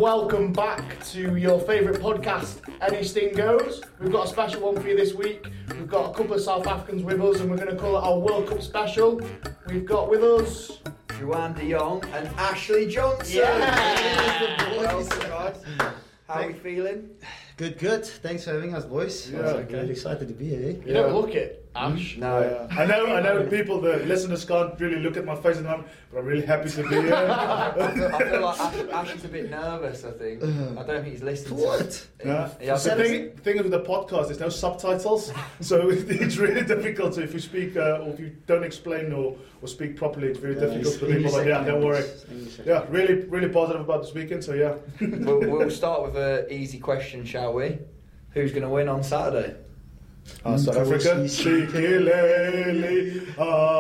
welcome back to your favourite podcast, Anything Goes. We've got a special one for you this week. We've got a couple of South Africans with us and we're going to call it our World Cup special. We've got with us... Juan de Jong and Ashley Johnson. Yeah! Welcome, guys. How are we feeling? Good. Thanks for having us, boys. Yeah, I'm really excited to be here. You don't look it, Ash. No. I know people, the listeners can't really look at my face at the moment, but I'm really happy to be here. I feel like Ash is a bit nervous, I think. I don't think he's listening to What? Yeah. Yeah, The thing with the podcast, there's no subtitles, so it's really difficult. So if you speak, or if you don't explain or speak properly, it's very difficult for people. But yeah, don't worry. Yeah, really positive about this weekend, so yeah. We'll start with an easy question, shall we? Who's going to win on Saturday? South Africa. Shikelele,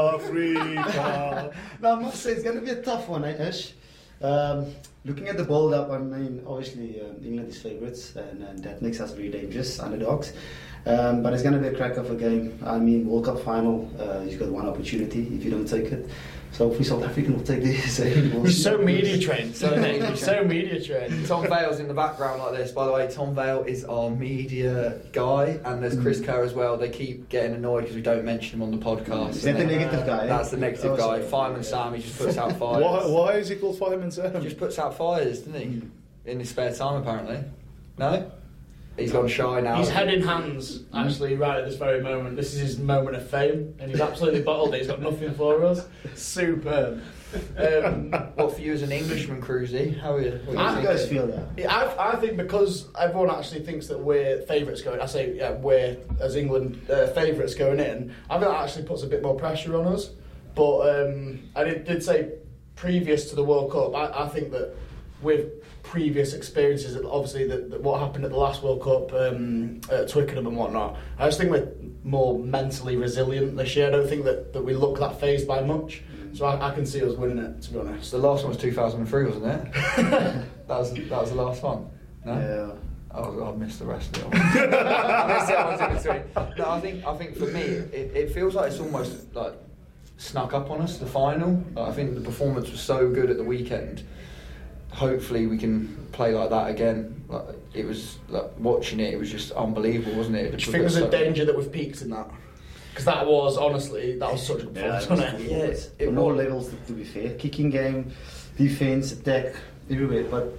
Africa. No, I must say it's going to be a tough one, Ash. Looking at the build-up, I mean, obviously England is favourites, and that makes us very dangerous, underdogs. But it's going to be a crack of a game. I mean, World Cup final, you've got one opportunity if you don't take it. So hopefully South Africa will take this. He's so media trained, so media trained. Tom Vale's in the background like this. By the way, Tom Vale is our media guy, and there's Chris Kerr as well. They keep getting annoyed because we don't mention him on the podcast. Is that the negative guy? That's the negative guy. Fireman Sam, he just puts out fires. Why is he called Fireman Sam? He just puts out fires, doesn't he? In his spare time, apparently. No? He's gone shy now. He's head in hands, actually, right at this very moment. This is his moment of fame, and he's absolutely bottled it. He's got nothing for us. Superb. What for you as an Englishman, Cruzy? How are you? How do you guys feel that? I think because everyone actually thinks that we're favourites going, I say we're as England favourites going in. I think that actually puts a bit more pressure on us. But I did say previous to the World Cup, I think that with previous experiences, obviously that what happened at the last World Cup at Twickenham and whatnot, I just think we're more mentally resilient this year. I don't think that we look that phased by much. So I can see us winning it, to be honest. The last one was 2003, wasn't it? that was the last one. No? Yeah. Oh, I missed the rest of it. I missed the ones in between. No, I think for me, it feels like it's almost like snuck up on us, the final. I think the performance was so good at the weekend. Hopefully we can play like that again. Like, it was like, watching it was just unbelievable, wasn't it? Do you think there's a danger that we've peaked in that? Because that was such a good performance, wasn't it? On all levels, to be fair. Kicking game, defence, attack, everywhere. But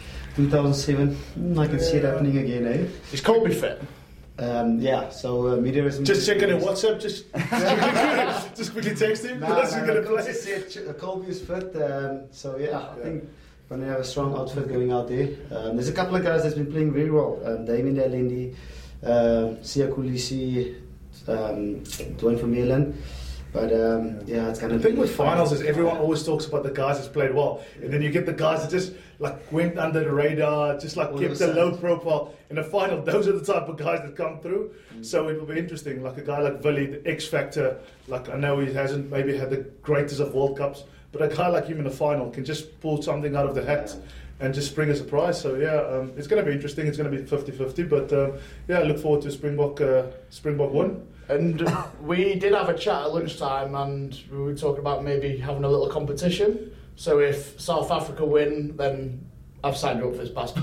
2007, I can see it happening again, eh? Is Colby fit? Yeah, so media is... Just checking in WhatsApp, just quickly text him. Colby is fit, so yeah, I think we're going to have a strong outfit going out there. There's a couple of guys that's been playing very well. Damien Dalendi, Sia Kulisi, Dwayne Vermeulen. But yeah, it's kind of... The thing with finals is everyone always talks about the guys that's played well, and then you get the guys that just like went under the radar, just like kept a low profile. In the final, those are the type of guys that come through. So it will be interesting. Like a guy like Willie, the X Factor. Like I know he hasn't maybe had the greatest of World Cups, but a guy like him in the final can just pull something out of the hat and just bring a surprise. So yeah, it's going to be interesting. It's going to be 50-50, but yeah, I look forward to Springbok 1. And we did have a chat at lunchtime, and we were talking about maybe having a little competition. So if South Africa win, then I've signed up for this pass.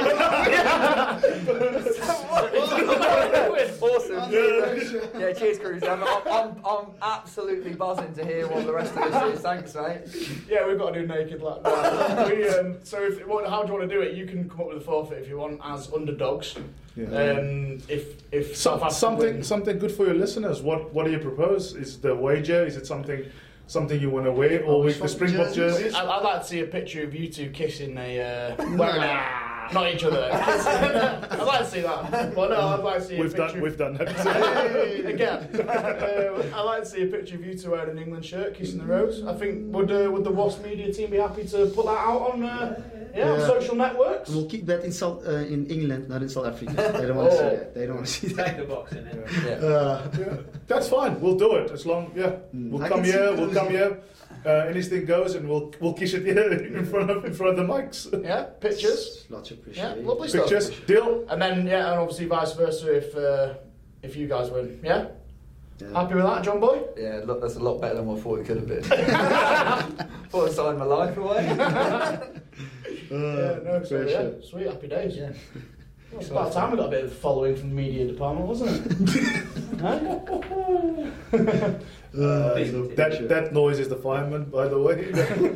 Awesome. Yeah, cheers, Cruz. I'm absolutely buzzing to hear what the rest of this is. Thanks, mate. Yeah, we've got to do naked lap. So how do you want to do it? You can come up with a forfeit if you want as underdogs. Yeah. If South Africa something good for your listeners. What do you propose? Is the wager? Is it something you want to wear, or with the Springbok jerseys? I'd like to see a picture of you two kissing not each other. I'd like to see that. Well, no, I'd like to see We've done that. Again. I'd like to see a picture of you two wearing an England shirt, kissing the rose. I think, would the Wasp media team be happy to put that out on social networks? And we'll keep that in England, not in South Africa. They don't want to see that. They don't want to see that. Take the box in it. That's fine. We'll do it as long. Yeah, we'll come here. Anything goes, and we'll kiss it here in front of the mics. Yeah, pictures. Lots appreciated. Yeah, lovely pictures. Stuff. Deal. And then and obviously vice versa if you guys win. Yeah. Happy with that, John Boy? Yeah, look, that's a lot better than what I thought it could have been. Thought I signed my life away. No, so yeah, sweet, happy days. Yeah. Well, it's about time we got a bit of following from the media department, wasn't it? That noise is the fireman, by the way.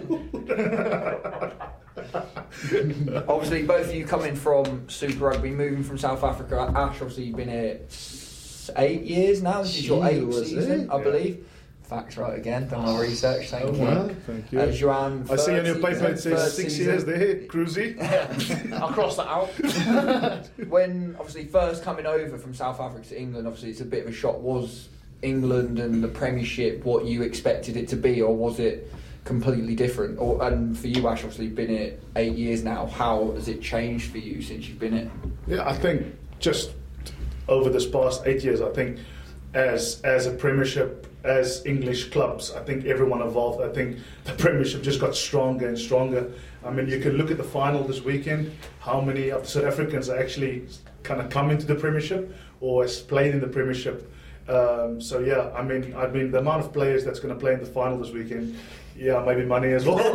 Obviously, both of you coming from Super Rugby, moving from South Africa. Ash, obviously, you've been here 8 years now. This is your 8th season, I believe. Facts right again. Done my research. Thank you. Thank you. Joanne, I see on your paper it season, says 6 years there, Cruzy. I'll cross that out. When obviously first coming over from South Africa to England, obviously it's a bit of a shock. Was England and the Premiership what you expected it to be, or was it completely different? And for you, Ash, obviously you've been here 8 years now. How has it changed for you since you've been here? Yeah, I think just over this past 8 years, I think as a Premiership, as English clubs, I think everyone evolved. I think the Premiership just got stronger and stronger. I mean, you can look at the final this weekend, how many of the South Africans are actually kind of come into the Premiership or has played in the Premiership. So yeah, I mean, the amount of players that's going to play in the final this weekend, yeah, maybe money as well.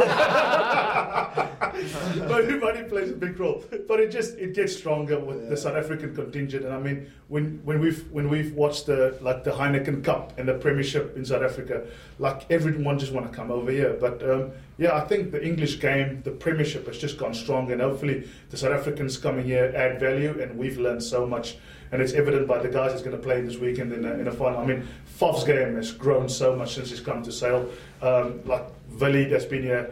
Maybe money plays a big role, but it gets stronger with the South African contingent. And I mean, when we've watched the Heineken Cup and the Premiership in South Africa, like everyone just want to come over here. But yeah, I think the English game, the Premiership has just gone stronger, and hopefully the South Africans coming here add value, and we've learned so much. And it's evident by the guys that's going to play this weekend in a final. I mean, Faf's game has grown so much since he's come to Sale. Like Willie that's been here,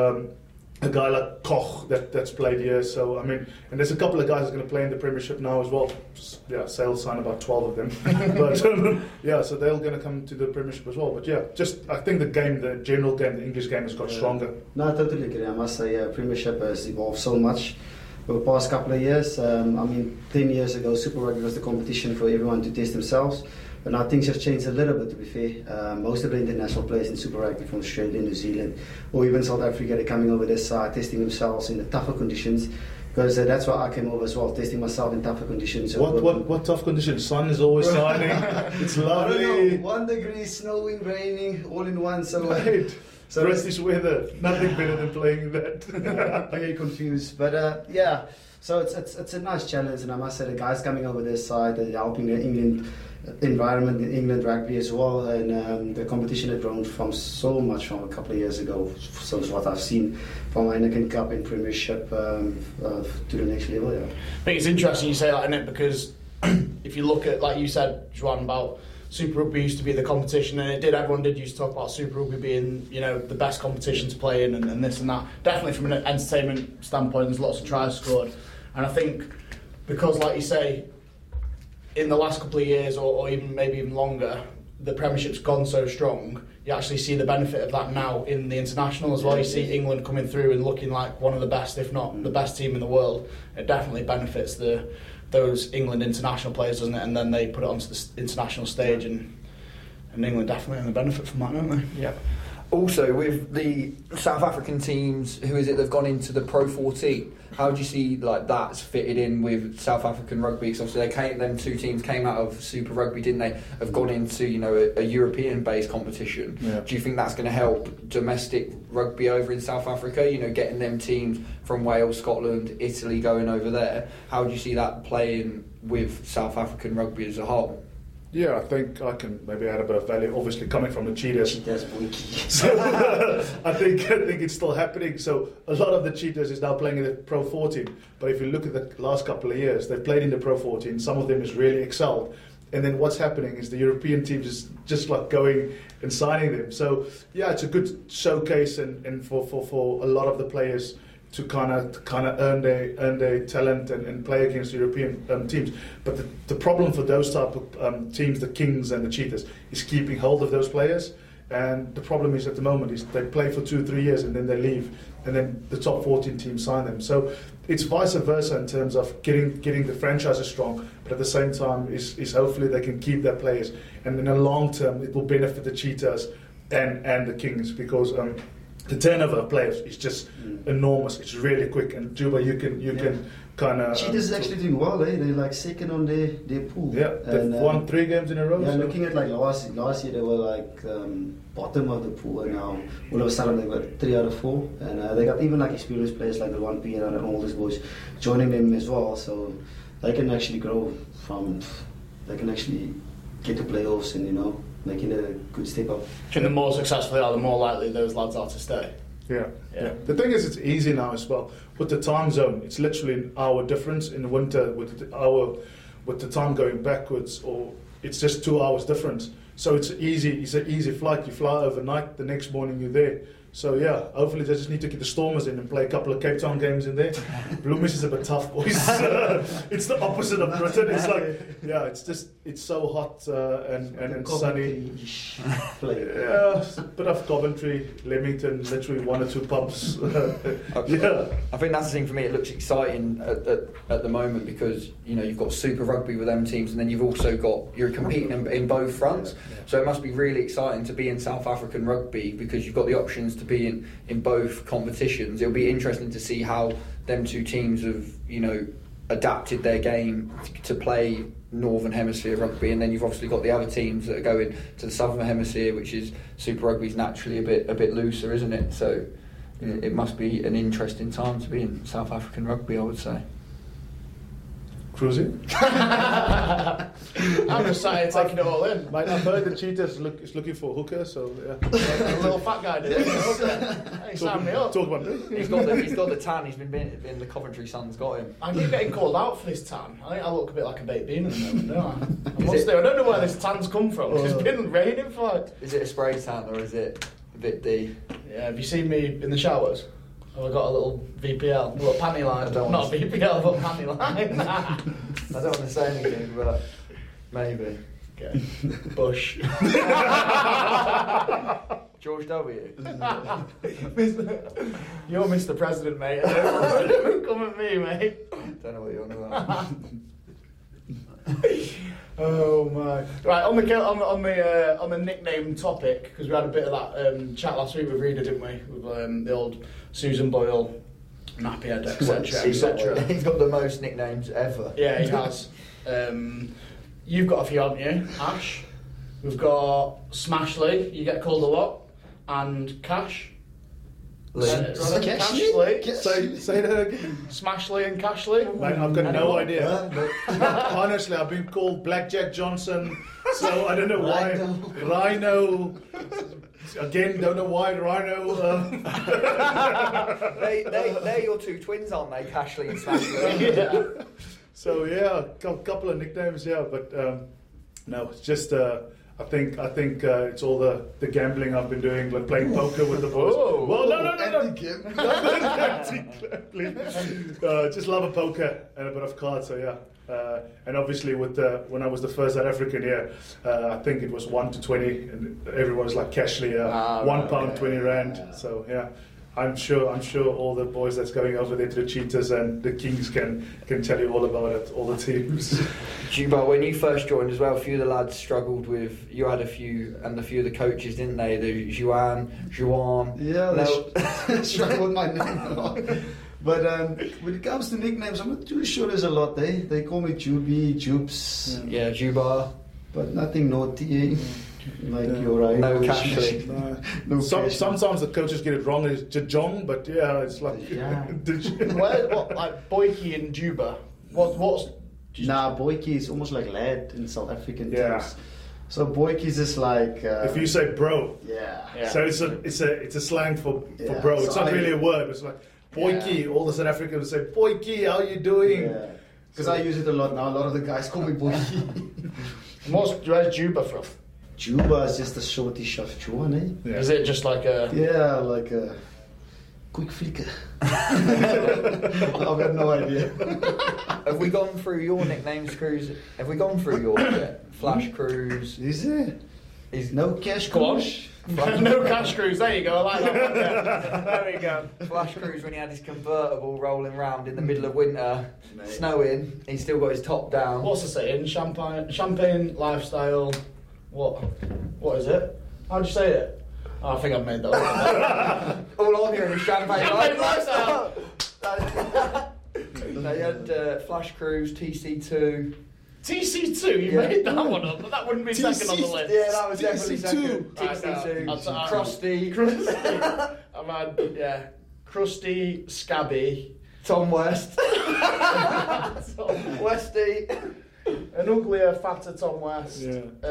a guy like Koch that's played here. So, I mean, and there's a couple of guys that's going to play in the Premiership now as well. Yeah, Sale signed about 12 of them. But, yeah, so they're going to come to the Premiership as well. But, yeah, I think the general game, the English game has got stronger. No, I totally agree. I must say, Premiership has evolved so much over the past couple of years. I mean, 10 years ago, Super Rugby was the competition for everyone to test themselves. But now things have changed a little bit, to be fair. Most of the international players in Super Rugby from Australia, New Zealand, or even South Africa, they're coming over this side, testing themselves in the tougher conditions. Because that's why I came over as well, testing myself in tougher conditions. What tough conditions? Sun is always shining. It's lovely. I don't know, 1 degree, snowing, raining, all in one. So, right. So British weather, nothing better than playing that. I get confused, but yeah. So it's a nice challenge, and I must say the guys coming over this side, they're helping the England environment, in England rugby as well, and the competition had grown so much from a couple of years ago. So it's what I've seen from Heineken Cup in Premiership to the next level. Yeah. I think it's interesting you say that, isn't it? Because if you look at, like you said, Joanne, about Super Rugby used to be the competition, and everyone did used to talk about Super Rugby being, the best competition to play in, and this and that. Definitely from an entertainment standpoint, there's lots of tries scored, and I think because, like you say, in the last couple of years, or even maybe even longer, the Premiership's gone so strong. You actually see the benefit of that now in the international as well. You see England coming through and looking like one of the best, if not the best team in the world. It definitely benefits those England international players, doesn't it? And then they put it onto the international stage, and England definitely have the benefit from that, don't they? Yeah. Also, with the South African teams, who is it that've gone into the Pro 14? How do you see that's fitted in with South African rugby? Because obviously them two teams came out of Super Rugby, didn't they? Have gone into a European-based competition. Yeah. Do you think that's going to help domestic rugby over in South Africa? Getting them teams from Wales, Scotland, Italy going over there. How do you see that playing with South African rugby as a whole? Yeah, I think I can maybe add a bit of value. Obviously, coming from the Cheetahs, so I think it's still happening. So a lot of the Cheetahs is now playing in the Pro 14. But if you look at the last couple of years, they've played in the Pro 14. Some of them has really excelled. And then what's happening is the European teams is just like going and signing them. So yeah, it's a good showcase and for a lot of the players to kind of earn their talent and play against European teams. But the problem for those type of teams, the Kings and the Cheetahs, is keeping hold of those players. And the problem is at the moment is they play for 2-3 years and then they leave, and then the top 14 teams sign them. So it's vice versa in terms of getting the franchises strong, but at the same time is hopefully they can keep their players. And in the long term, it will benefit the Cheetahs and the Kings, because the turnover of players is just enormous. It's really quick, and Juba, you can kind of. Cheetahs is actually doing well. They're like second on their pool. Yeah, they've won 3 games in a row. Yeah, so. looking at like last year they were like bottom of the pool, and now all of a sudden they got 3 out of 4, and they got even like experienced players like the 1P and all these boys joining them as well. So they can actually grow from. They can actually get to playoffs and making a good step up. I think the more successful they are, the more likely those lads are to stay. Yeah. Yeah. The thing is, it's easy now as well with the time zone. It's literally an hour difference in the winter with the time going backwards, or it's just 2 hours difference. So it's easy. It's an easy flight. You fly overnight. The next morning you're there. So yeah, hopefully they just need to get the Stormers in and play a couple of Cape Town games in there. Bloomers is a bit tough, boys. It's the opposite of Britain. It's like, it's so hot and sunny. Yeah, a bit of Coventry, Leamington, literally 1 or 2 pubs. Yeah. I think that's the thing for me. It looks exciting at the moment because you've got Super Rugby with them teams, and then you've also you're competing in both fronts. So it must be really exciting to be in South African rugby because you've got the options to be in both competitions. It'll be interesting to see how them 2 teams have adapted their game to play Northern Hemisphere rugby, and then you've obviously got the other teams that are going to the Southern Hemisphere, which is Super Rugby is naturally a bit looser, isn't it? So it must be an interesting time to be in South African rugby, I would say. Cruising. I'm excited taking it all in. Mate, I've heard the Cheetahs is looking for a hooker, so yeah. A little fat guy did. Hey, sign me up. Talk about me. He's got the tan. He's been in the Coventry Sun's got him. I keep getting called out for this tan. I think I look a bit like a baked bean at the moment, don't I? I don't know where this tan's come from. It's been raining for like... Is it a spray tan or is it a bit D? Yeah, have you seen me in the showers? Have I got a little VPL, a little panty line? Not a VPL, but panty line. I don't want to say anything, but maybe. Okay. Bush. George W. You're Mr. President, mate. Don't come at me, mate. Don't know what you're on about. Oh my! Right, on the nickname topic, because we had a bit of that chat last week with Reader, didn't we? With the old Susan Boyle, Nappyhead, etc., etc. He's got the most nicknames ever. Yeah, he has. You've got a few, haven't you, Ash? We've got Smashley. You get called a lot, and Cash. Cashley? Say that again. Smashley and Cashley. Mate, I've got no idea. Honestly, I've been called Blackjack Johnson, so I don't know why. Rhino. Again, don't know why Rhino. They're your 2 twins, aren't they? Cashley and Smashley. Yeah. So yeah, a couple of nicknames, yeah, but no, it's just. I think it's all the gambling I've been doing, like playing poker with the boys. Oh, well, no. Just love a poker and a bit of cards, so yeah. And obviously when I was the first South African here, I think it was 1 to 20, and everyone was like Cashley, £1, 20 rand. So yeah. I'm sure all the boys that's going over there to the Cheetahs and the Kings can tell you all about it, all the teams. Juba, when you first joined as well, a few of the lads struggled with, you had a few of the coaches, didn't they? The Juan. Yeah, they struggled with my name a lot. But when it comes to nicknames, I'm not too sure there's a lot. They call me Juby, Jubes. Yeah, Juba. But nothing naughty. Like you're right. No Cashley. No Cashley. Sometimes the coaches get it wrong. It's Jajong, but yeah, it's like What like Boykie and Juba? What's? Nah, Boykie is almost like lad in South African Yeah. terms. So Boykie is just like. if you say bro, yeah. so it's a slang for Yeah, bro. so It's not really a word. It's like Boykie. All the South Africans say Boykie. How you doing? Yeah. Because I use it a lot now. A lot of the guys call me Boykie. Where's Juba from? Juba is just a shortish of Juan, eh? Yeah. Is it just like a? Yeah, like a quick flicker. I've got no idea. Have we gone through your nicknames, Cruz? Have we gone through yours yet? Flash Cruz. Is it? Is No cash Go on. cruise? No cash cruise. There you go. I like that one. Yeah. There we go. Flash Cruz when he had his convertible rolling round in the middle of winter, snowing. He's still got his top down. What's the saying? Champagne lifestyle. What is it? How do you say it? Oh, I think I've made that up. All I'm hearing is champagne. Champagne lifestyle. They had Flash Cruise, TC2. TC2, you made that one up, but that wouldn't be second on the list. Yeah, that was definitely TC2. second. Right, no, TC2, Krusty, I've had, Krusty, Scabby, Tom West, Westy, an uglier, fatter Tom West,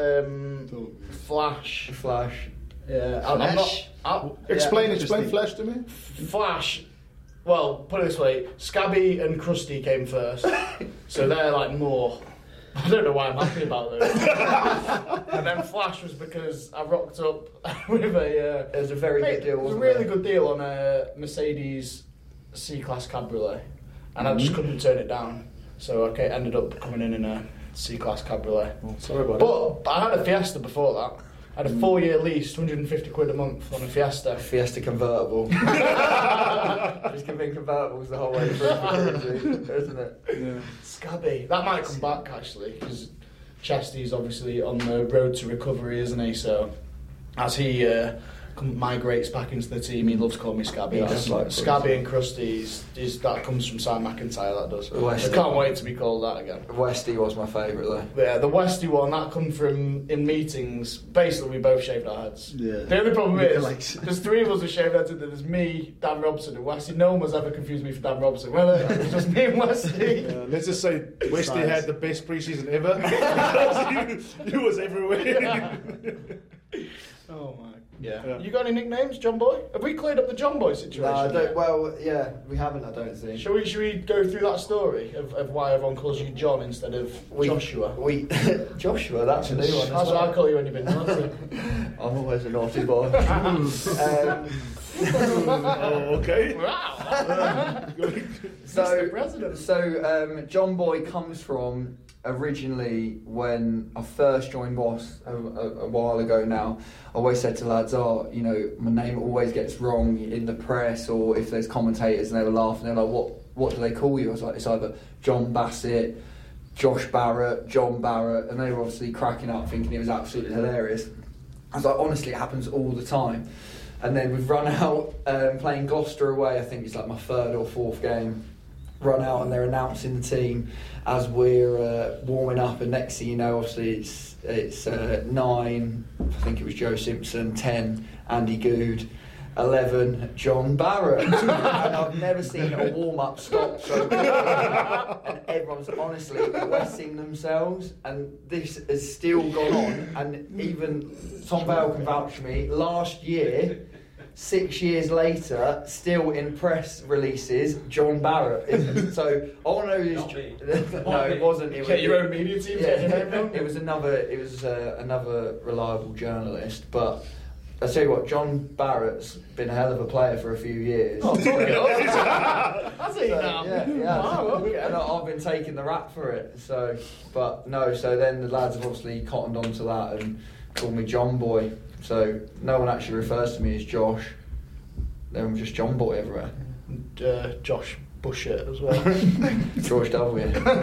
Flash. Yeah, I'm not. Explain Flash to me. Flash. Well, put it this way: Scabby and Krusty came first, so they're like more. I don't know why I'm happy about those. And then Flash was because I rocked up with a. It was a very good deal. It was a really good deal on a Mercedes C-Class Cabriolet, and I just couldn't turn it down. So I ended up coming in a C-Class Cabriolet. Oh, sorry about that. But I had a Fiesta before that. I had a 4-year lease, £150 a month on a Fiesta. Fiesta convertible. Just giving convertibles the whole way through, isn't it? Yeah. Scabby. That might come back actually, because Chesty's obviously on the road to recovery, isn't he? So as he migrates back into the team, he loves calling me Scabby. He does like Scabby and Krusty that comes from Simon McIntyre. That does. Westy. I can't wait to be called that again. Westy was my favourite though. Yeah, the Westy one that come from in meetings. Basically, we both shaved our heads. Yeah. The only problem is Lookalikes. there's 3 of us who shaved heads. There's me, Dan Robson, and Westy. No one has ever confused me for Dan Robson. Well, it was just me and Westy. Let's just say Westy had the best preseason ever. He was everywhere. Oh my. Yeah. You got any nicknames, John Boy? Have we cleared up the John Boy situation? No, I yet? don't. Well, yeah, we haven't. I don't think. Should we go through that story of why everyone calls you John instead of Joshua? Joshua, that's a new one. That's what I call you when you've been naughty. I'm always a naughty boy. Oh, okay. Wow. Mr. President. So John Boy comes from originally when I first joined WAS a while ago now. I always said to lads, my name always gets wrong in the press or if there's commentators and they were laughing, they're like, what do they call you? I was like, it's either John Bassett, Josh Barrett, John Barrett, and they were obviously cracking up thinking it was absolutely hilarious. I was like, honestly, it happens all the time. And then we've run out playing Gloucester away, I think it's like my 3rd or 4th game. Run out and they're announcing the team as we're warming up, and next thing you know, obviously it's 9, I think it was Joe Simpson, 10, Andy Good, 11, John Barrett. And I've never seen a warm-up stop so quickly. And everyone's honestly wetting themselves, and this has still gone on, and even Tom Bale can vouch for me, last year, 6 years later, still in press releases, John Barrett. So I want to know who's. No, it wasn't. It was your own media team. Yeah, it was another reliable journalist. But I tell you what, John Barrett's been a hell of a player for a few years. Oh, talking of. Has he now? Yeah. Wow, okay. And I've been taking the rap for it. So then the lads have obviously cottoned onto that and called me John Boy. So no one actually refers to me as Josh. I'm just John Boy everywhere. Josh Bushett as well. George W.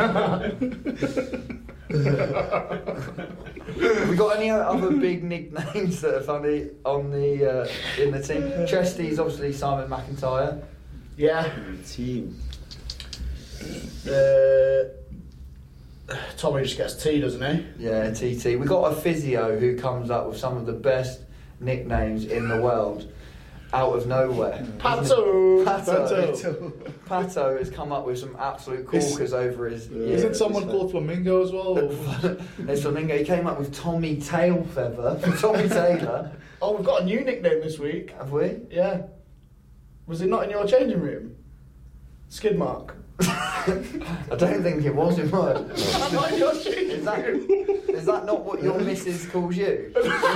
Have we got any other big nicknames that are funny on the in the team? Chesty's obviously Simon McIntyre. Yeah. Team. Tommy just gets T, doesn't he? Yeah, TT. We got a physio who comes up with some of the best nicknames in the world out of nowhere. Pato Pato has come up with some absolute corkers over his years. Isn't someone called Flamingo as well? There's Flamingo. He came up with Tommy Tailfeather for Tommy Taylor. Oh, we've got a new nickname this week. Have we? Yeah. Was it not in your changing room? Skid mark. I don't think it was in mine. Not in your changing room. Is that not what your missus calls you?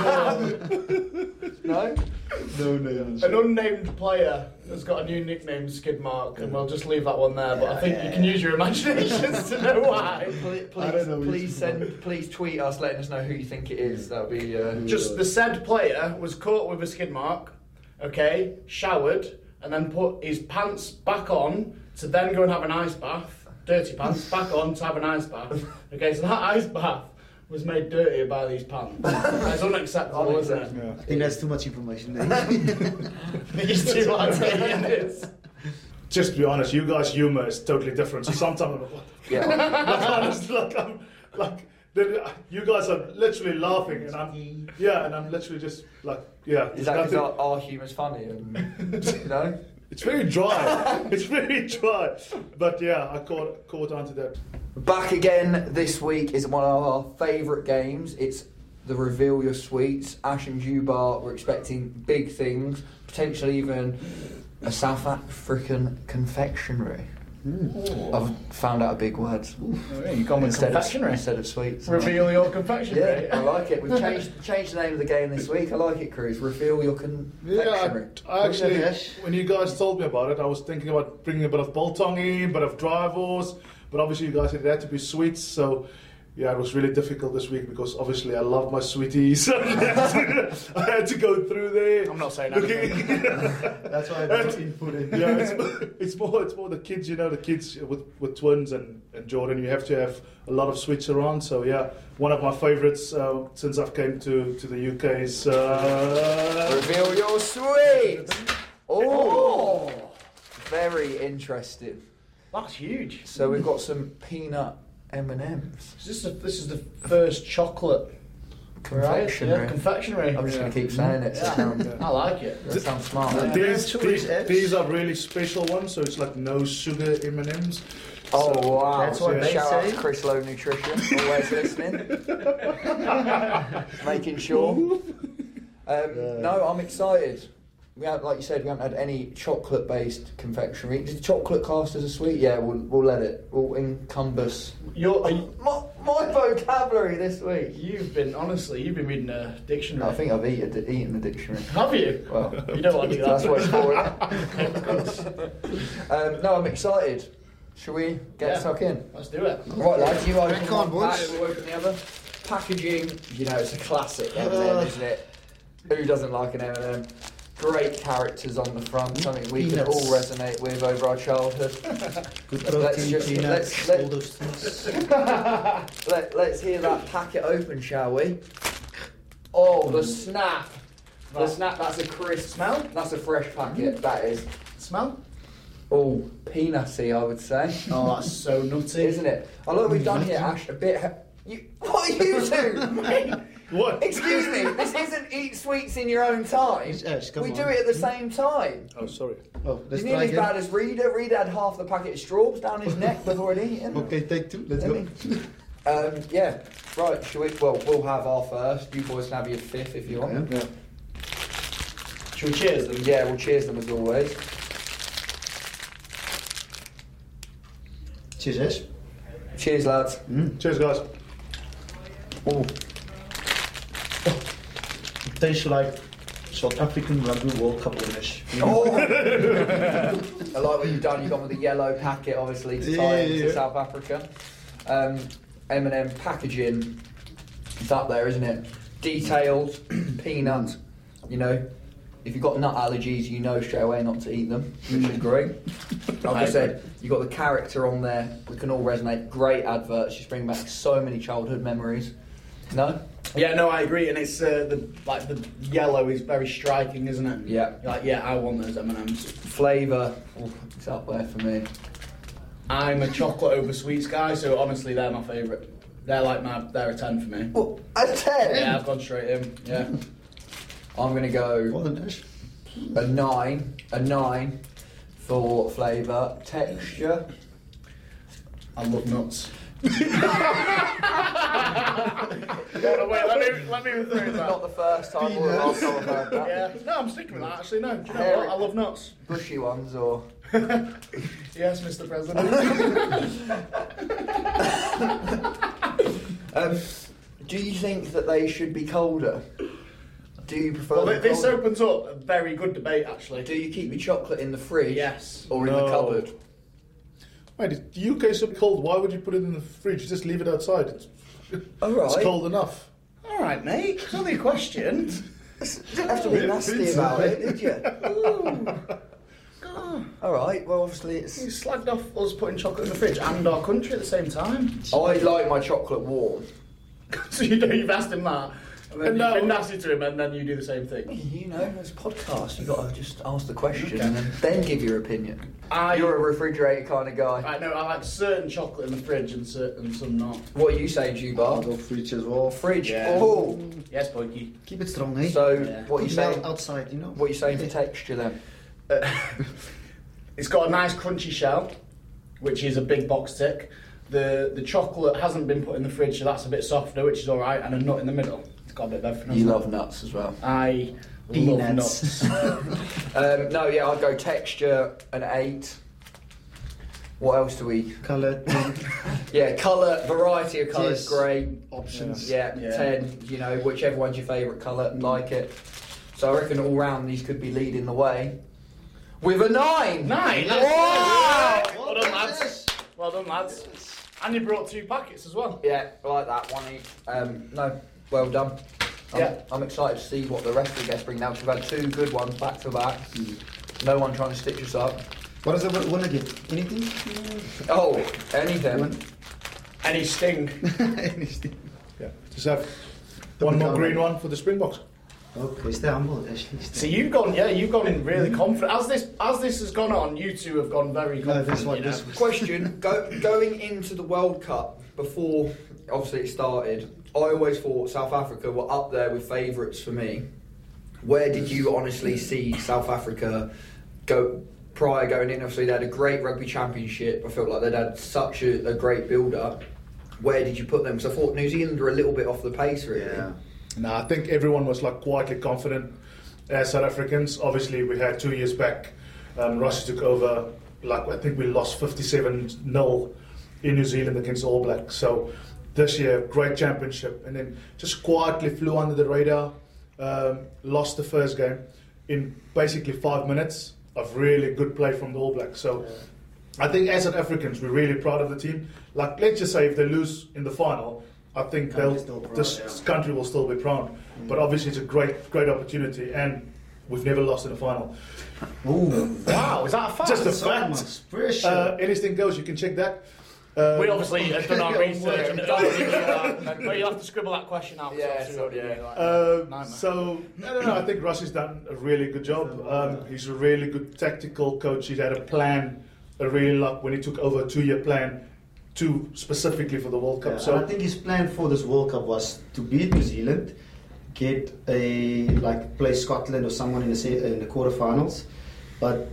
No? No. An unnamed player has got a new nickname, Skid Mark, and we'll just leave that one there. But I think you can use your imaginations to know why. Please tweet us, letting us know who you think it is. That'll be Just the said player was caught with a skid mark, okay, showered, and then put his pants back on to then go and have an ice bath, dirty pants, back on to have an ice bath. Okay, so that ice bath was made dirtier by these pants. That's unacceptable, isn't it? Yeah. I think that's too much information there. These two are taking this. Just to be honest, you guys' humor is totally different. So sometimes I'm like, what? Yeah. Like, honestly, you guys are literally laughing, and I'm literally just like, yeah. Is that because our humour's funny? And, you know? It's very dry. It's very dry. But yeah, I caught on to that. Back again this week is one of our favourite games. It's the Reveal Your Sweets. Ash and Jubar were expecting big things, potentially even a South African confectionery. I've found out a big word. You've gone with confectionery instead of sweets. Reveal your confectionery. Yeah, I like it. We've changed the name of the game this week. I like it, Cruz. Reveal your confectionery. Yeah, I actually, when you guys told me about it, I was thinking about bringing a bit of biltong in, a bit of drivers, but obviously you guys said it had to be sweets, so yeah, it was really difficult this week because obviously I love my sweeties. I had to go through there. I'm not saying anything. That's why I don't input it. Yeah, it's more the kids, the kids with twins and Jordan, you have to have a lot of sweets around. So yeah, one of my favourites since I've came to the UK is Reveal Your Sweets. Oh, very interesting. That's huge. So we've got some peanut M&Ms. This is the first chocolate Confectionery. Right? Yeah, confectionery. I'm just going to keep saying it. Yeah. I like it. That sounds smart. These are really special ones, so it's like no sugar M&Ms. Oh wow! That's what they Shout out say. to Chris Lowe Nutrition, always listening, making sure. No, I'm excited. We haven't, like you said, we haven't had any chocolate-based confectionery. Is chocolate classed as a sweet? Yeah, we'll let it. We'll encompass. My vocabulary this week. You've been reading a dictionary. I think I've eaten the dictionary. Have you? Well, you don't want to do that. That's what it's for. No, I'm excited. Shall we get stuck in? Let's do it. Right, lads, you open Crack on, one pack, boys. we'll open the other. Packaging, it's a classic M&M, isn't it? Who doesn't like an M&M? Great characters on the front, something we can all resonate with over our childhood. Good protein, peanuts, all those things. Let's hear that packet open, shall we? Oh, the snap. The snap, that's a crisp Smell? That's a fresh packet, that is. Smell? Oh, peanutty, I would say. Oh, that's so nutty. Isn't it? I like what we've done here, Ash, a bit... What are you two? What? Excuse me, this isn't eat sweets in your own time. Ash, come We on. do it at the same time. Oh, sorry. Oh, let's You're try nearly as again. bad as Reader. Reader had half the packet of straws down his neck before he'd eaten. Okay, take two. Let's go. Yeah, right, shall we? Well, we'll have our first. You boys can have your fifth if you want. Yeah. Should we cheers them? Yeah, we'll cheers them as always. Cheers, Ash. Cheers, lads. Cheers, guys. Oh. Tastes like South African Rugby World Cup winners. Oh. I like what you've done. You've gone with the yellow packet, obviously, to tie into South Africa. M&M packaging, it's up there, isn't it? Detailed, peanut. If you've got nut allergies, you know straight away not to eat them, which is great. Like I said, you've got the character on there. We can all resonate. Great adverts. Just bring back so many childhood memories. No? Yeah, no, I agree, and it's the yellow is very striking, isn't it? Yeah. Like, yeah, I want those M&Ms. Flavour, it's up there for me. I'm a chocolate over sweets guy, so honestly, they're my favourite. They're a 10 for me. Oh, a 10? Yeah, I've gone straight in. Yeah. I'm going to go Well done, Ash. a 9 for flavour. Texture, I love nuts. Wait, let me through that. not the first time or the last time I've heard that. Yeah. No, I'm sticking with that actually. No, do you know what? I love nuts. Bushy ones or... Yes, Mr. President. Do you think that they should be colder? Do you prefer Well, them this colder? opens up a very good debate actually. Do you keep your chocolate in the fridge? Yes. Or in the cupboard? Wait, the UK is so cold. Why would you put it in the fridge? Just leave it outside. It's Alright. cold enough. All right, mate. It's only a question. Didn't have to be nasty about it, did you? Alright, well obviously You it's... slagged off us putting chocolate in the fridge and our country at the same time. I like my chocolate warm. So you've asked him that, and then No. you've been nasty to him, and then you do the same thing. You know, it's a podcast. You got to just ask the question and then give your opinion. I- You're a refrigerator kind of guy. I know I like certain chocolate in the fridge and some not. What are you saying, I'll Jubar? go fridge as well. Fridge. Yeah. Oh. Yes, Punky. Keep it strong, eh? So Yeah. what are you Could melt saying? outside, you know. What are you saying for texture then? It's got a nice crunchy shell, which is a big box tick. The chocolate hasn't been put in the fridge, so that's a bit softer, which is all right, and a nut in the middle. It's got a bit of everything. You hasn't love it? nuts as well. I love Peanuts. nuts. No, yeah, I'd go texture an 8. What else do we? Colour, Yeah, colour, variety of colours, Yes. great. options. Yeah, Yeah. 10. You know, whichever one's your favourite colour, like it. So I reckon all round these could be leading the way. With a 9. 9. Wow! Well done, lads. Well done, lads. And you brought 2 packets as well. Yeah, I like that one each. No, well done. Yeah. I'm excited to see what the rest of the guests bring now, because we've had 2 good ones back to back. No one trying to stitch us up. What does the winner get? Anything? Oh, anything. Any sting. Anything. Yeah. Just have one more green one for the Springboks. Okay, stay humble, Ashley. So you've gone in really confident. As this has gone on, you two have gone very No, confident. this one, you know. this one. Question, going into the World Cup, before obviously it started, I always thought South Africa were up there with favourites for me. Where did you honestly see South Africa go prior going in? Obviously they had a great rugby championship. I felt like they'd had such a great build-up. Where did you put them? Because I thought New Zealand were a little bit off the pace, really. Yeah. No, I think everyone was like quietly confident as South Africans. Obviously, we had 2 years back, Russia took over. Like I think we lost 57-0 in New Zealand against All Blacks. So this year, great championship, and then just quietly flew under the radar. Lost the first game in basically 5 minutes of really good play from the All Blacks. So I think as South Africans, we're really proud of the team. Like let's just say if they lose in the final, I think Country's still proud, this yeah. country will still be proud. But obviously, it's a great opportunity, and we've never lost in a final. Ooh. Wow, is that a fact? Just a So fact. much pressure. Anything goes. You can check that. We obviously have done our research and Yeah. but you'll have to scribble that question out. Yeah, so so, obviously yeah. it'll be like, nightmare. So I don't know. I think Russia's done a really good job. He's a really good tactical coach. He's had a plan, a really when he took over a 2-year plan, specifically for the World Cup. Yeah, So and I think his plan for this World Cup was to beat New Zealand, get play Scotland or someone in the quarterfinals, but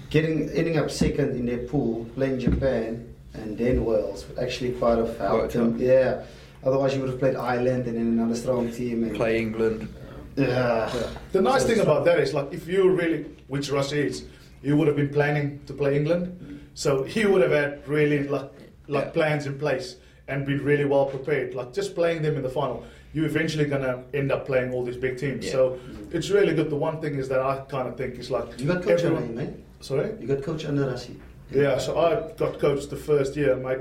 ending up second in their pool, playing Japan and then Wales would actually quite have helped Worked him. out. Yeah, otherwise you would have played Ireland and then another strong team. And, Play England. Yeah. the nice So thing it's- about that is if you really, which Russia is, you would have been planning to play England. So he would have had really plans in place and been really well prepared. Just playing them in the final, you're eventually going to end up playing all these big teams. Yeah. So it's really good. The one thing is that I kind of think is You got coach under everyone- him, eh? Sorry? You got coach under Rassi. Yeah, so I got coached the first year, mate.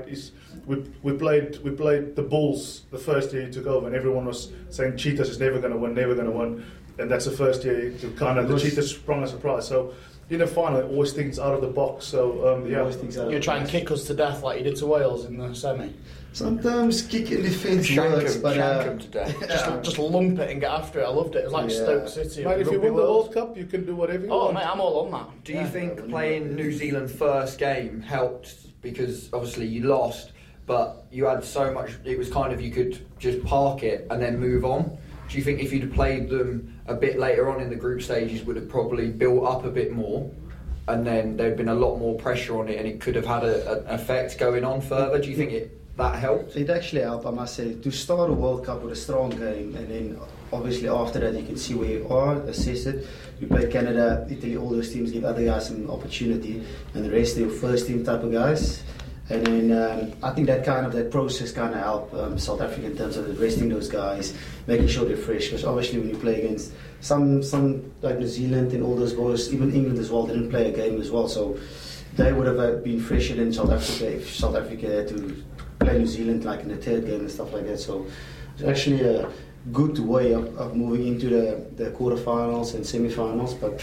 We played the Bulls the first year he took over, and everyone was saying Cheetahs is never going to win, and that's the first year the Cheetahs sprung a surprise. So in the final, I always think it's out of the box. So He always thinks out of You'll the try and box. kick us to death like you did to Wales in the semi. Sometimes kick in defence Shank works, him, but shank him today. Just lump it and get after it. I loved it. It was like Yeah. Stoke City. mate, if you Rugby win the World. World Cup, you can do whatever you Oh want. mate, I'm all on that. Do you think playing New Zealand first game helped, because obviously you lost, but you had so much, it was kind of you could just park it and then move on? Do you think if you'd have played them a bit later on in the group stages would have probably built up a bit more, and then there'd been a lot more pressure on it and it could have had an effect going on further? Do you think that helped? It actually helped, I must say, to start a World Cup with a strong game, and then obviously after that you can see where you are, assess it. You play Canada, Italy, all those teams give other guys an opportunity, and the rest are your first team type of guys. And then I think that process kind of helped South Africa in terms of resting those guys, making sure they're fresh. Because obviously when you play against some like New Zealand and all those boys, even England as well, didn't play a game as well, so they would have been fresher than South Africa if South Africa had to play New Zealand like in the third game and stuff like that. So it's actually a good way of moving into the quarterfinals and semi-finals. But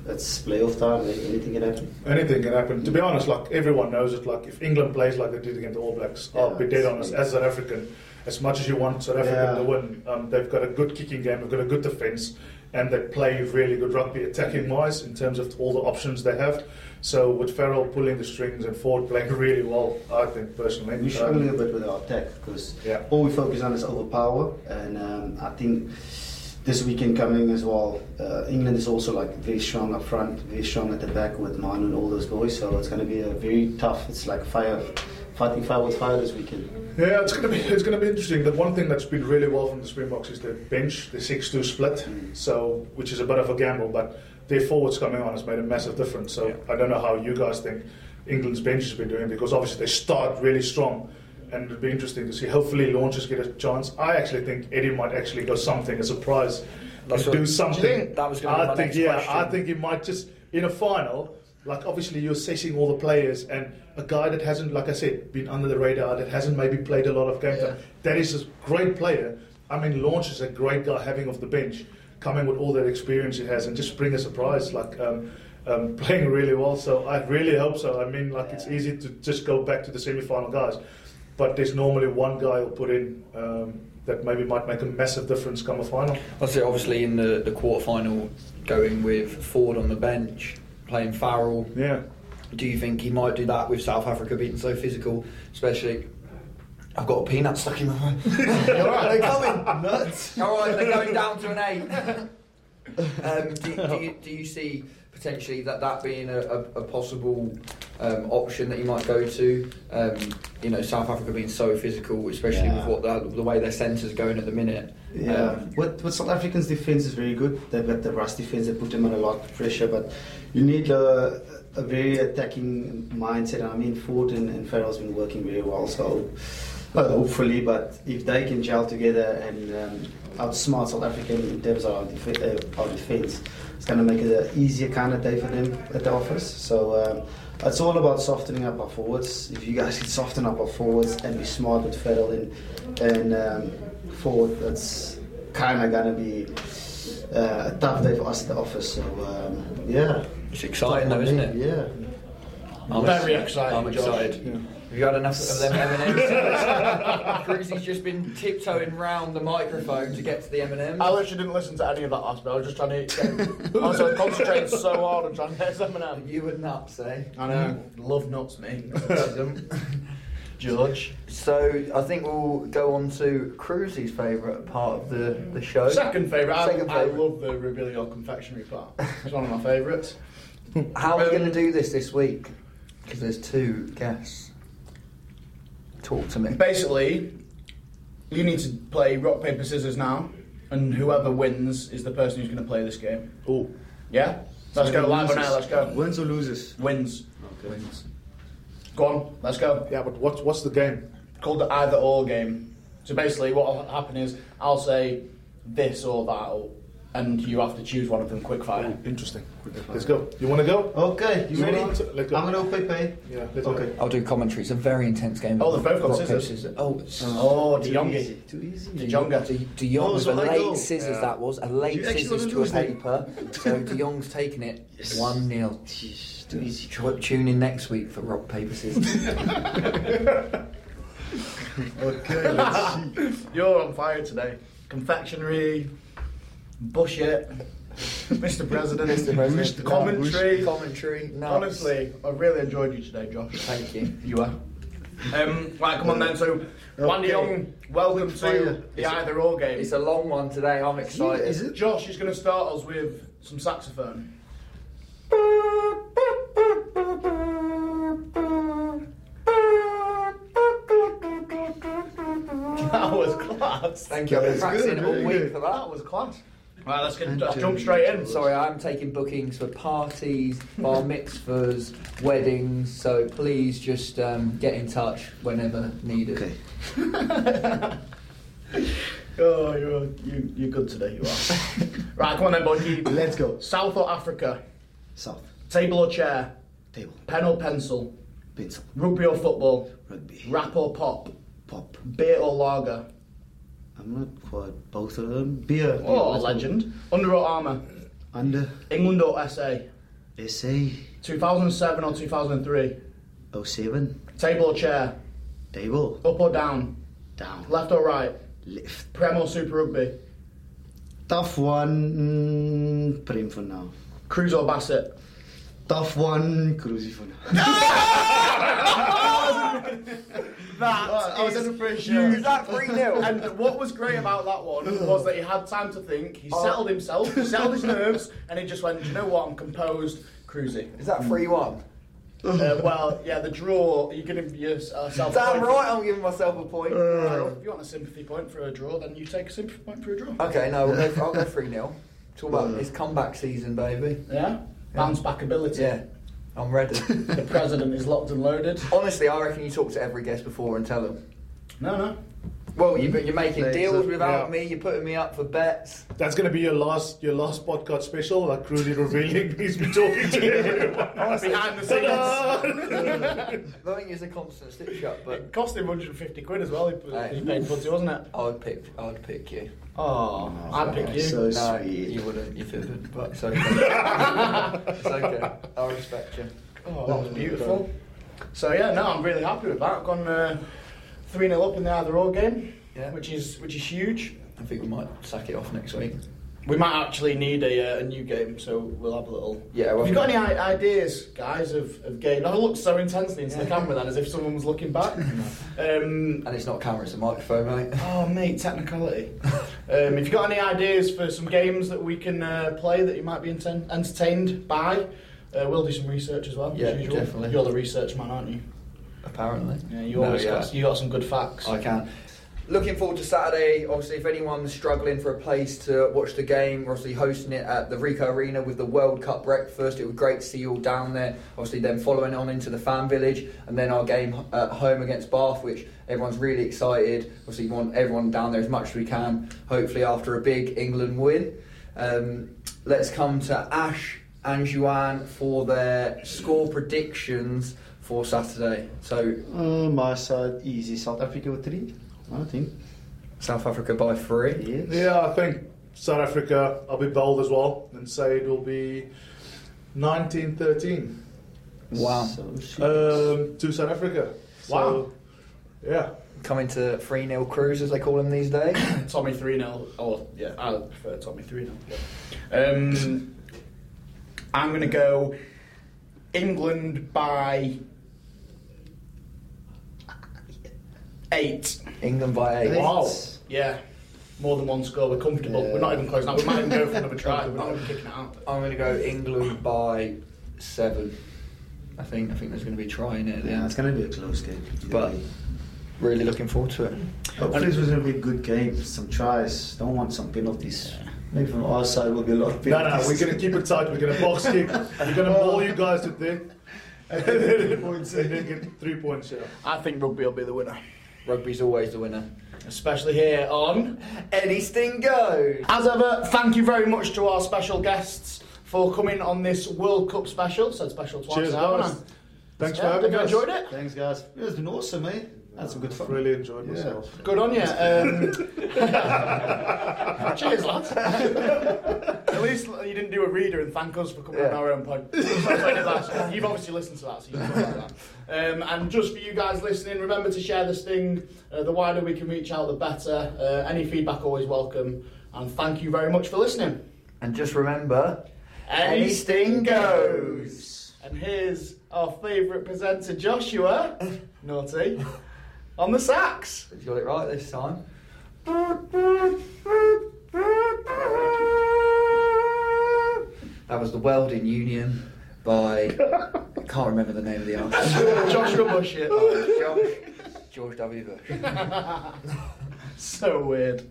it's playoff time. Anything can happen. Anything can happen. To be honest, like everyone knows it. Like if England plays like they did against the All Blacks, I'll be dead honest. As South African, as much as you want South Africa to win, they've got a good kicking game. They've got a good defence, and they play really good rugby attacking wise in terms of all the options they have. So with Farrell pulling the strings and Ford playing really well, I think personally. We're struggling a bit with our attack because all we focus on is overpower, and I think this weekend coming as well, England is also like very strong up front, very strong at the back with Manu and all those boys. So it's going to be a very tough. It's like fighting fire with fire this weekend. Yeah, it's going to be interesting. The one thing that's been really well from the Springboks is the bench, the 6-2 split. So which is a bit of a gamble, but their forwards coming on has made a massive difference. So I don't know how you guys think England's bench has been doing, because obviously they start really strong, and it'll be interesting to see. Hopefully launches get a chance. I actually think Eddie might actually go something, a surprise, do something. That was going to be my next question. I think he might just, in a final, like obviously you're assessing all the players, and a guy that hasn't, like I said, been under the radar, that hasn't maybe played a lot of games, that is a great player. I mean, Launch is a great guy having off the bench, coming with all that experience he has, and just bring a surprise, like playing really well. So I really hope so. I mean, like it's easy to just go back to the semi-final guys, but there's normally one guy who'll put in that maybe might make a massive difference come a final. I'd say obviously in the quarter-final, going with Ford on the bench, playing Farrell. Yeah. Do you think he might do that with South Africa being so physical, especially? I've got a peanut stuck in my eye. They're coming nuts. All right, they're going down to an 8. Do you see potentially that being a possible option that you might go to? South Africa being so physical, especially with what the way their centres are going at the minute. Yeah, what South Africans' defence is very good. They've got the Rust defence. They put them under a lot of pressure, but you need a very attacking mindset. I mean, Ford and Farrell's been working very well, so hopefully. But if they can gel together and outsmart South Africa in terms of our defence, it's going to make it an easier kind of day for them at the office. So it's all about softening up our forwards. If you guys can soften up our forwards and be smart with Farrell and Ford, that's kind of going to be a tough day for us at the office. So it's exciting though, isn't it? Yeah. I'm very excited. I'm excited. Yeah. Have you had enough of them M&Ms? Cruisy's just been tiptoeing round the microphone to get to the M&Ms. I literally didn't listen to any of that last bit. I was just trying to I was concentrating so hard on trying to get some M&M. You were nuts, eh? I know. Love nuts, mate. George. So I think we'll go on to Cruisy's favourite part of the show. Second favourite. I favourite. love the Rubilio confectionery part. It's one of my favourites. How are we going to do this week? Because there's 2 guests. Talk to me. Basically, you need to play rock, paper, scissors now, and whoever wins is the person who's going to play this game. Oh. Yeah? Let's go live on air, let's go. Wins or loses? Wins. Okay. Wins. Go on, let's go. Yeah, but what's the game? Called the either or game. So basically what will happen is I'll say this or that, and you have to choose one of them quick fire. Interesting. Let's go. You want to go? Okay, you ready? Let's go. I'm going to Pepe. Yeah, let's Okay. go. I'll do commentary. It's a very intense game. Oh, they've both got Rock, scissors. paper, scissors. Oh, Too DeYongi. easy. Too easy. De Jonga. De Jong Oh, was so a I late go. scissors. Yeah. That was a late You actually scissors wanna to a lose then? paper. So De Jong's taking it 1-0. Jeez, too easy. Tune in next week for rock paper scissors. Okay, let's see. You're on fire today. Confectionery, bullshit, Mr. President, Mr. President. Commentary. Nuts. Honestly, I really enjoyed you today, Josh. Thank you. You are. Right, come on then. So, Wandy Young, welcome to the either or game. It's a long one today. I'm excited. Is it? Josh is going to start us with some saxophone. That was class. Thank you. I've been That's practicing good, all really week good. for that. That was class. Right, let's jump straight in. Sorry, I'm taking bookings for parties, bar mitzvahs, weddings. So please just get in touch whenever needed. Okay. Oh, you're good today. You are. Right, come on then, boy. Let's go. South or Africa? South. Table or chair? Table. Pen or pencil? Pencil. Rugby or football? Rugby. Rap or pop? Pop. Beer or lager? I'm not quite both of them. Beer. Oh, Let's go. legend. Under or Armour? Under. England or SA? SA 2007 or 2003? 07. Table or chair? Table. Up or down? Down. Left or right? Left. Prem or Super Rugby? Tough one. Prem for now. Cruz or Bassett? Tough one. Cruzy for now. That I was under pressure. Is that 3-0? And what was great about that one was that he had time to think, he settled himself, he settled his nerves, and he just went, do you know what, I'm composed, cruising. Is that 3-1? Well, yeah, the draw, you're giving yourself a Damn point. right, I'm giving myself a point. If you want a sympathy point for a draw, then you take a sympathy point for a draw. Okay, no, I'll go 3-0. Talk about his comeback season, baby. Yeah? Bounce back ability. Yeah, I'm ready. The president is locked and loaded. Honestly, I reckon you talk to every guest before and tell them. No. Well, you're making Thanks. deals without Yeah. me. You're putting me up for bets. That's going to be your last podcast special, like Cruzy revealing he's been talking to everyone. Behind the scenes. I think it's a constant stitch up, but It cost him 150 quid as well, he paid footy, wasn't it? I'd pick you. Oh, I'd pick you. So No, sweet. you wouldn't. You didn't. But it's okay. It's okay. I respect you. Oh, that was beautiful. So yeah, no, I'm really happy with that. I've gone 3-0 up in the either-or game, Yeah. which is huge. I think we might sack it off next week. We might actually need a new game, so we'll have a little. Yeah. Well, Have you got any ideas, guys, of games? I looked so intensely into the camera then, as if someone was looking back. And it's not a camera, it's a microphone, mate. Oh, mate, technicality. If you've got any ideas for some games that we can play that you might be entertained by, we'll do some research as well. Yeah, as usual. definitely. You're the research man, aren't you? Apparently. Yeah, you got some good facts. I can. Looking forward to Saturday. Obviously, if anyone's struggling for a place to watch the game, we're obviously hosting it at the Ricoh Arena with the World Cup breakfast. It was great to see you all down there. Obviously, then following on into the fan village, and then our game at home against Bath, which everyone's really excited. Obviously, we want everyone down there as much as we can. Hopefully, after a big England win. Let's come to Ash and Juan for their score predictions for Saturday. So, My side, easy. South Africa with 3, I think. South Africa by 3. Yes. Yeah, I think South Africa, I'll be bold as well and say it will be 19-13 Wow. to South Africa. Wow. So, yeah. Coming to 3-0 Cruise, as they call them these days. Tommy 3-0. Oh, yeah, I prefer Tommy 3-0. I'm going to go England by 8. England by 8. Wow. Yeah. More than one score. We're comfortable. Yeah. We're not even close now. We might even go for another try. We're not even kicking it out. I'm going to go England by 7. I think there's going to be a try in it at the Yeah, end. it's going to be a close game. But really looking forward to it. Hopefully this was going to be a good game. Some tries. Don't want some penalties. Maybe from our side will be a lot of No, penalties. we're going to keep it tight. We're going to box kick. We're going to ball you guys to death. And then get 3 points. Yeah. I think rugby will be the winner. Rugby's always the winner. Especially here on Anything goes. As ever, thank you very much to our special guests for coming on this World Cup special. Said special twice Cheers, now, guys. haven't I? Thanks Yeah, for having have you us. enjoyed it? Thanks, guys. It's been awesome, mate. Had some good fun. Really enjoyed myself. Good on you. Cheers, lads. At least you didn't do a reader and thank us for coming on our own point. You've obviously listened to that, so you can talk about that. And just for you guys listening, remember to share this thing. The wider we can reach out, the better. Any feedback always welcome. And thank you very much for listening. And just remember, Any sting goes. And here's our favourite presenter, Joshua, naughty, on the sax. you got it right this time. That was the Welding Union by, I can't remember the name of the artist. Joshua Bush. Yeah. George W. Bush. So weird.